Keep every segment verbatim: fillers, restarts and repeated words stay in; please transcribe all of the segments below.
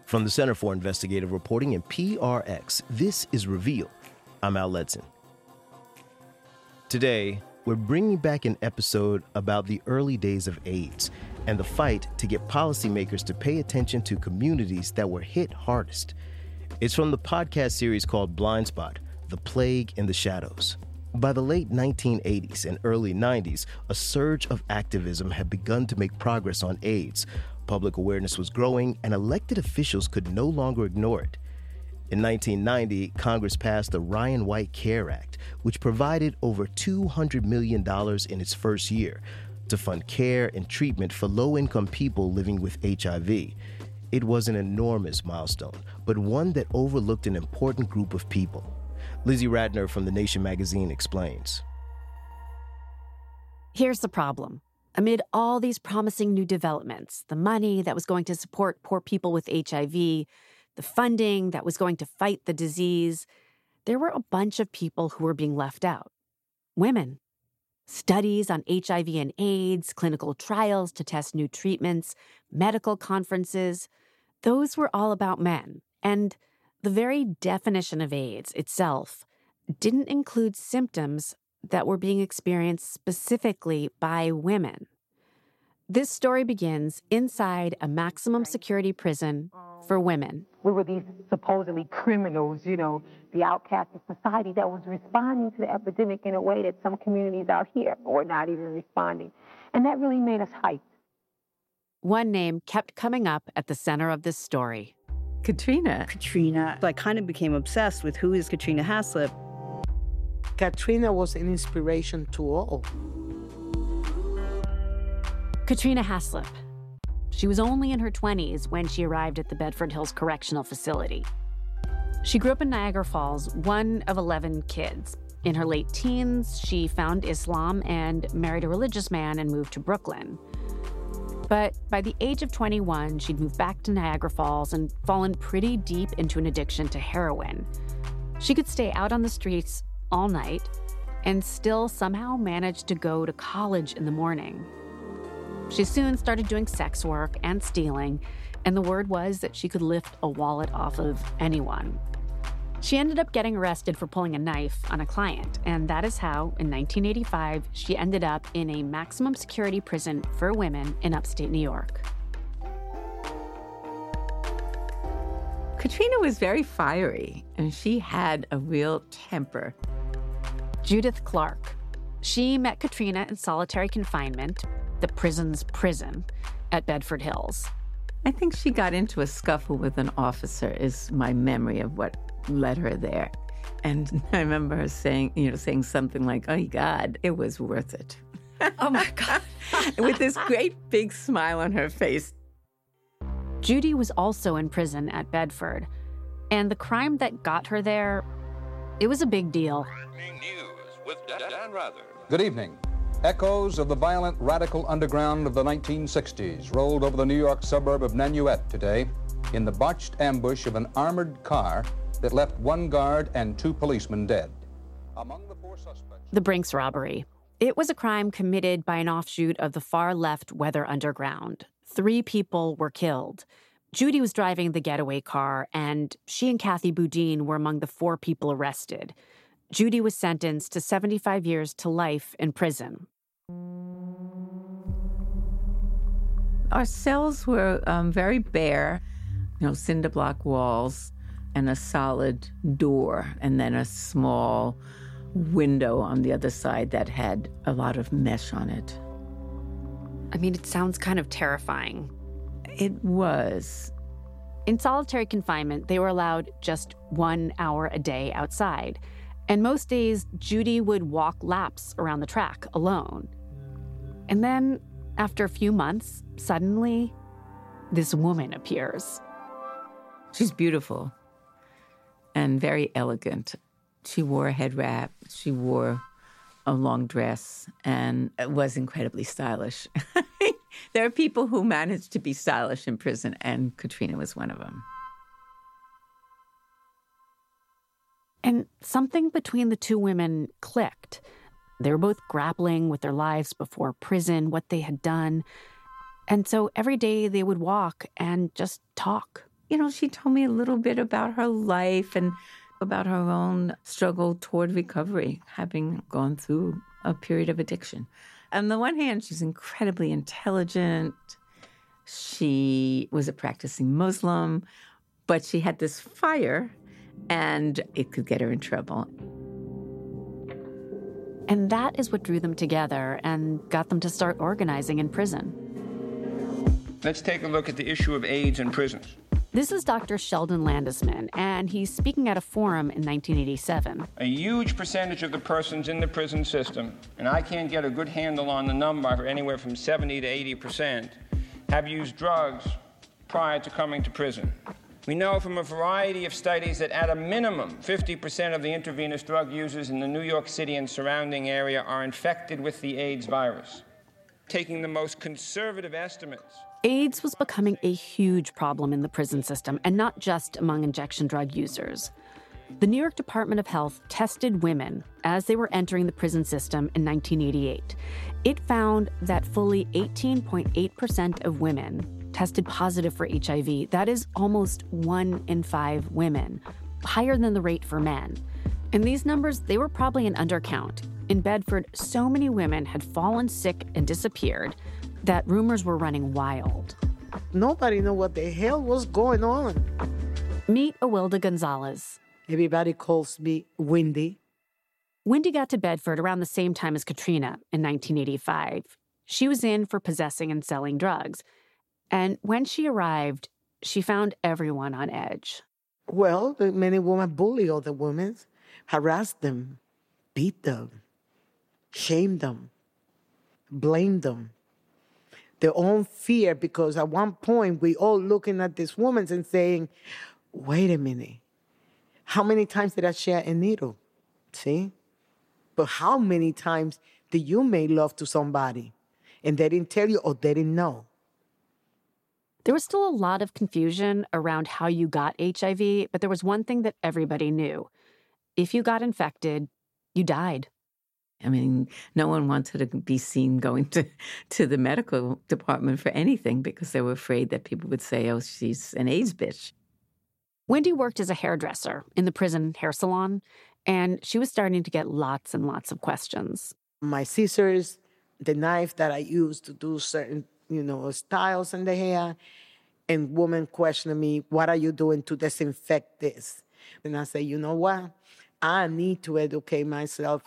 From the Center for Investigative Reporting and P R X, this is Reveal. I'm Al Letson. Today, we're bringing back an episode about the early days of AIDS and the fight to get policymakers to pay attention to communities that were hit hardest. It's from the podcast series called Blind Spot, The Plague in the Shadows. By the late nineteen eighties and early nineties, a surge of activism had begun to make progress on AIDS. Public awareness was growing, and elected officials could no longer ignore it. In nineteen ninety, Congress passed the Ryan White CARE Act, which provided over two hundred million dollars in its first year to fund care and treatment for low-income people living with H I V. It was an enormous milestone, but one that overlooked an important group of people. Lizzie Ratner from The Nation magazine explains. Here's the problem. Amid all these promising new developments, the money that was going to support poor people with H I V, the funding that was going to fight the disease, there were a bunch of people who were being left out. Women. Studies on H I V and AIDS, clinical trials to test new treatments, medical conferences, those were all about men. And the very definition of AIDS itself didn't include symptoms that were being experienced specifically by women. This story begins inside a maximum security prison for women. We were these supposedly criminals, you know, the outcasts of society that was responding to the epidemic in a way that some communities out here were not even responding. And that really made us hyped. One name kept coming up at the center of this story. Katrina. Katrina. I kind of became obsessed with who is Katrina Haslip. Katrina was an inspiration to all. Katrina Haslip. She was only in her twenties when she arrived at the Bedford Hills Correctional Facility. She grew up in Niagara Falls, one of eleven kids. In her late teens, she found Islam and married a religious man and moved to Brooklyn. But by the age of twenty-one, she'd moved back to Niagara Falls and fallen pretty deep into an addiction to heroin. She could stay out on the streets all night and still somehow manage to go to college in the morning. She soon started doing sex work and stealing, and the word was that she could lift a wallet off of anyone. She ended up getting arrested for pulling a knife on a client, and that is how, in nineteen eighty-five, she ended up in a maximum security prison for women in upstate New York. Katrina was very fiery, and she had a real temper. Judith Clark. She met Katrina in solitary confinement, the prison's prison, at Bedford Hills. I think she got into a scuffle with an officer, is my memory of what led her there. And I remember her saying, you know, saying something like, oh, God, it was worth it. Oh, my God. With this great big smile on her face. Judy was also in prison at Bedford. And the crime that got her there, it was a big deal. News with Dan Rather. Good evening. Echoes of the violent radical underground of the nineteen sixties rolled over the New York suburb of Nanuet today in the botched ambush of an armored car that left one guard and two policemen dead. Among the four suspects... The Brinks robbery. It was a crime committed by an offshoot of the far-left Weather Underground. Three people were killed. Judy was driving the getaway car, and she and Kathy Boudin were among the four people arrested. Judy was sentenced to seventy-five years to life in prison. Our cells were um, very bare, you know, cinder block walls and a solid door, and then a small window on the other side that had a lot of mesh on it. I mean, it sounds kind of terrifying. It was. In solitary confinement, they were allowed just one hour a day outside. And most days, Judy would walk laps around the track alone. And then, after a few months, suddenly, this woman appears. She's beautiful and very elegant. She wore a head wrap. She wore a long dress and was incredibly stylish. There are people who manage to be stylish in prison, and Katrina was one of them. And something between the two women clicked. They were both grappling with their lives before prison, what they had done. And so every day they would walk and just talk. You know, she told me a little bit about her life and about her own struggle toward recovery, having gone through a period of addiction. On the one hand, she's incredibly intelligent. She was a practicing Muslim, but she had this fire, and it could get her in trouble. And that is what drew them together and got them to start organizing in prison. Let's take a look at the issue of AIDS in prisons. This is Doctor Sheldon Landesman, and he's speaking at a forum in nineteen eighty-seven. A huge percentage of the persons in the prison system, and I can't get a good handle on the number, anywhere from seventy to eighty percent, have used drugs prior to coming to prison. We know from a variety of studies that at a minimum, fifty percent of the intravenous drug users in the New York City and surrounding area are infected with the AIDS virus. Taking the most conservative estimates, AIDS was becoming a huge problem in the prison system, and not just among injection drug users. The New York Department of Health tested women as they were entering the prison system in nineteen eighty-eight. It found that fully eighteen point eight percent of women tested positive for H I V. That is almost one in five women, higher than the rate for men. And these numbers, they were probably an undercount. In Bedford, so many women had fallen sick and disappeared that rumors were running wild. Nobody knew what the hell was going on. Meet Awilda Gonzalez. Everybody calls me Wendy. Wendy got to Bedford around the same time as Katrina in nineteen eighty-five. She was in for possessing and selling drugs. And when she arrived, she found everyone on edge. Well, the many women bully other women, harass them, beat them, shame them, blame them. Their own fear, because at one point we all looking at this woman and saying, wait a minute, how many times did I share a needle? See? But how many times did you make love to somebody and they didn't tell you or they didn't know? There was still a lot of confusion around how you got H I V, but there was one thing that everybody knew. If you got infected, you died. I mean, no one wanted to be seen going to, to the medical department for anything because they were afraid that people would say, oh, she's an AIDS bitch. Wendy worked as a hairdresser in the prison hair salon, and she was starting to get lots and lots of questions. My scissors, the knife that I used to do certain, you know, styles in the hair, and women questioning me, what are you doing to disinfect this? And I say, you know what? I need to educate myself.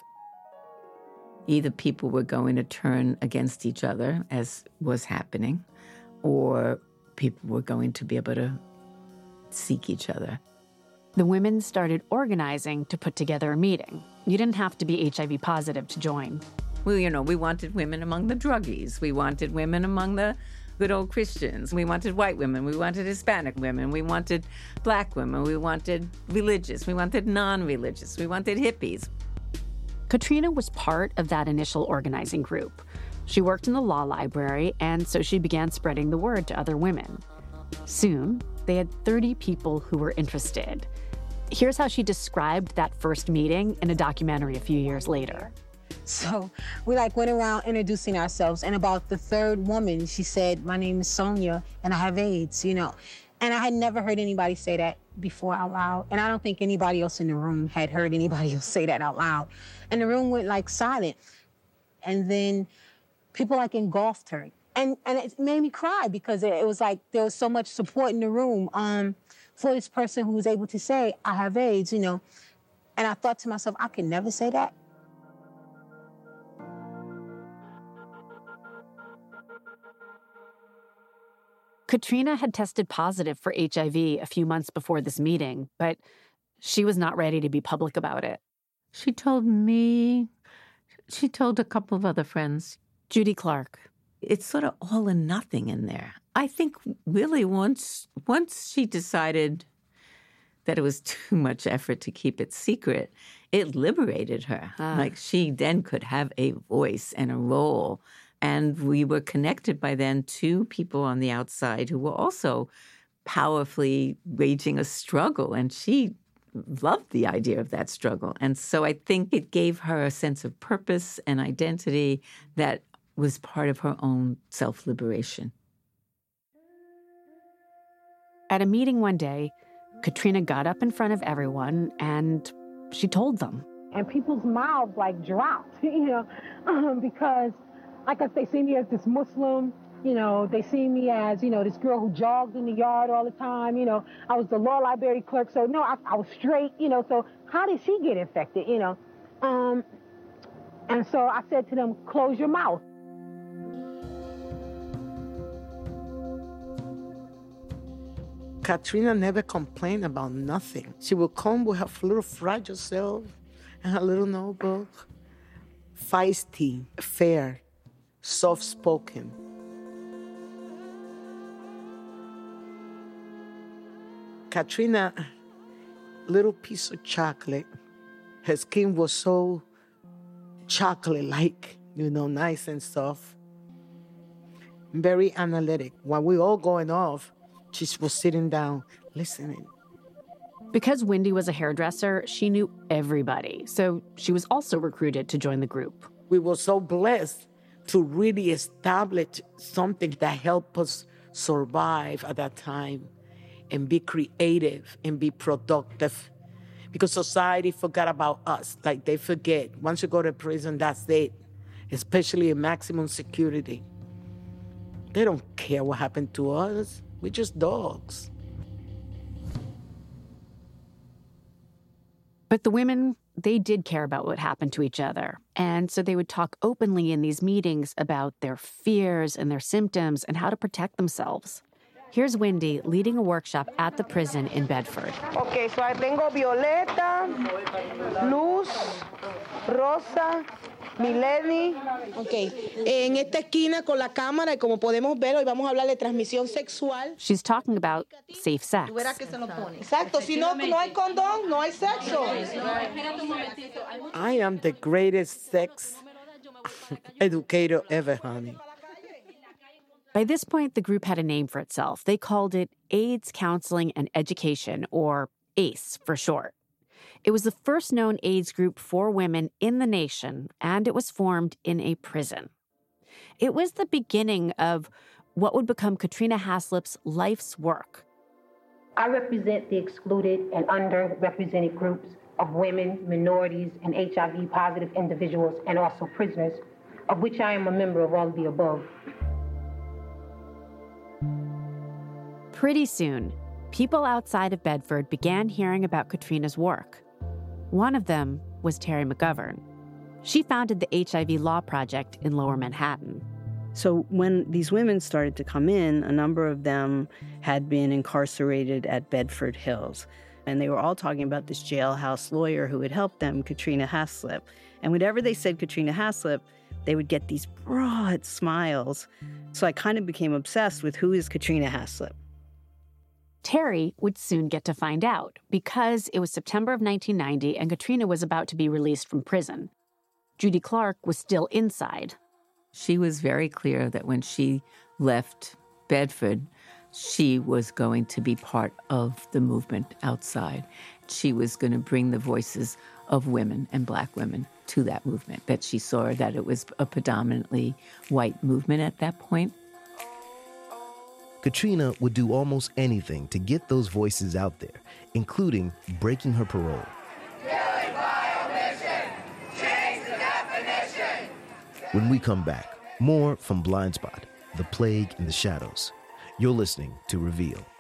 Either people were going to turn against each other, as was happening, or people were going to be able to seek each other. The women started organizing to put together a meeting. You didn't have to be H I V positive to join. Well, you know, we wanted women among the druggies. We wanted women among the good old Christians. We wanted white women. We wanted Hispanic women. We wanted black women. We wanted religious. We wanted non-religious. We wanted hippies. Katrina was part of that initial organizing group. She worked in the law library, and so she began spreading the word to other women. Soon, they had thirty people who were interested. Here's how she described that first meeting in a documentary a few years later. So we like went around introducing ourselves, and about the third woman, she said, my name is Sonia, and I have AIDS, you know. And I had never heard anybody say that before out loud, and I don't think anybody else in the room had heard anybody else say that out loud. And the room went like silent. And then people like engulfed her. And and it made me cry because it, it was like there was so much support in the room um, for this person who was able to say, I have AIDS, you know. And I thought to myself, I can never say that. Katrina had tested positive for H I V a few months before this meeting, but she was not ready to be public about it. She told me, she told a couple of other friends. Judy Clark. It's sort of all or nothing in there. I think really once once she decided that it was too much effort to keep it secret, it liberated her. Ah. Like she then could have a voice and a role. And we were connected by then to people on the outside who were also powerfully waging a struggle. And she loved the idea of that struggle. And so I think it gave her a sense of purpose and identity that was part of her own self-liberation. At a meeting one day, Katrina got up in front of everyone and she told them. And people's mouths like dropped, you know, um, because, like I say, see me as this Muslim, you know, they see me as, you know, this girl who jogs in the yard all the time, you know, I was the law library clerk, so no, I, I was straight, you know, so how did she get infected, you know? Um, and so I said to them, close your mouth. Katrina never complained about nothing. She would come with her little fragile self and her little notebook. Feisty, fair, soft-spoken. Katrina, little piece of chocolate. Her skin was so chocolate-like, you know, nice and soft. Very analytic. While we all going off, she was sitting down, listening. Because Wendy was a hairdresser, she knew everybody. So she was also recruited to join the group. We were so blessed to really establish something that helped us survive at that time and be creative and be productive. Because society forgot about us. Like they forget. Once you go to prison, that's it. Especially in maximum security. They don't care what happened to us. We're just dogs. But the women, they did care about what happened to each other. And so they would talk openly in these meetings about their fears and their symptoms and how to protect themselves. Here's Wendy leading a workshop at the prison in Bedford. Okay, so I tengo Violeta, Luz, Rosa, Mileni. Ok, en esta esquina con la cámara y como podemos ver, hoy vamos a hablar de transmisión sexual. She's talking about safe sex. Exacto, si no, no hay condón, no hay sexo. I am the greatest sex educator ever, honey. By this point, the group had a name for itself. They called it AIDS Counseling and Education, or ACE for short. It was the first known AIDS group for women in the nation, and it was formed in a prison. It was the beginning of what would become Katrina Haslip's life's work. I represent the excluded and underrepresented groups of women, minorities, and H I V-positive individuals, and also prisoners, of which I am a member of all of the above. Pretty soon, people outside of Bedford began hearing about Katrina's work. One of them was Terry McGovern. She founded the H I V Law Project in Lower Manhattan. So when these women started to come in, a number of them had been incarcerated at Bedford Hills. And they were all talking about this jailhouse lawyer who had helped them, Katrina Haslip. And whenever they said Katrina Haslip, they would get these broad smiles. So I kind of became obsessed with who is Katrina Haslip. Terry would soon get to find out because it was September of nineteen ninety and Katrina was about to be released from prison. Judy Clark was still inside. She was very clear that when she left Bedford, she was going to be part of the movement outside. She was going to bring the voices of women and Black women to that movement, that she saw that it was a predominantly white movement at that point. Katrina would do almost anything to get those voices out there, including breaking her parole. Killing by omission. Change the definition. When we come back, more from Blind Spot, The Plague in the Shadows. You're listening to Reveal.